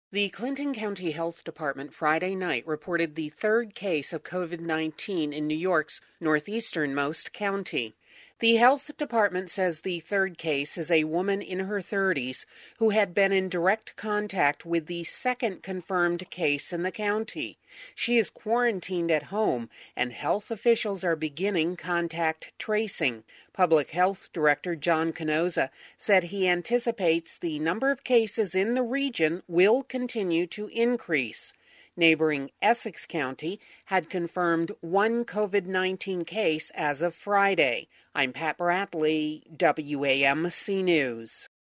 The Clinton County Health Department Friday night reported the third case of COVID-19 in New York's northeasternmost county. The health department says the third case is a woman in her 30s who had been in direct contact with the second confirmed case in the county. She is quarantined at home, and health officials are beginning contact tracing. Public Health Director John Canosa said he anticipates the number of cases in the region will continue to increase. Neighboring Essex County had confirmed one COVID-19 case as of Friday. I'm Pat Bradley, WAMC News.